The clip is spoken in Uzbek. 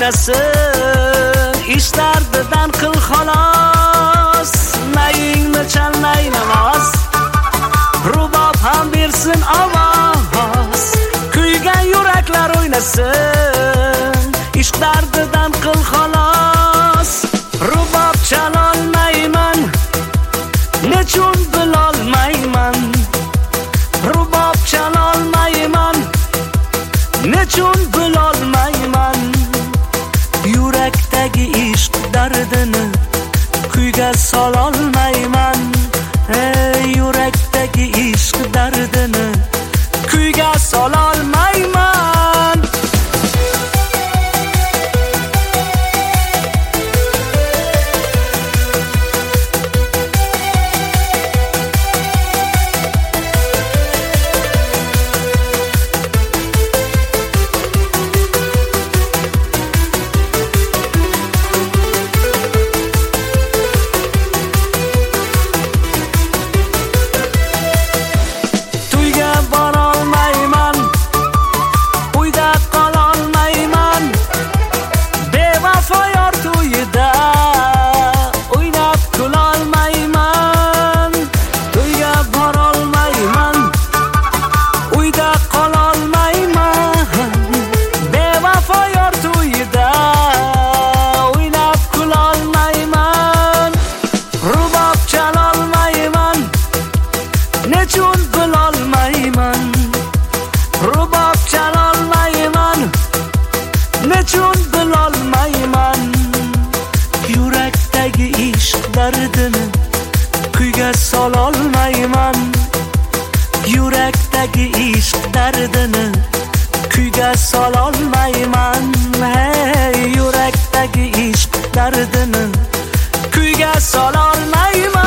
o'ynasin, ish dardidan qil xolos. Nayingni chalmay namoz, rubob ham bersin ovoz. Kuygan yuraklar o'ynasin, ish dardidan qil xolos. Rubob chalolmayman, nechun bilolmayman. Rubob chalolmayman, nechun bilolmayman. Yurakdagi ishq dardini kuyga sololmayman. Yurakdagi ishq dardini kuyga sololmayman. Nechun bilolmayman, rubob chalolmayman, nechun bilolmayman. Yurakdagi ishq dardini kuyga sololmayman. Yurakdagi ishq dardini kuyga sololmayman. Hey, yurakdagi ishq dardini kuyga sololmayman.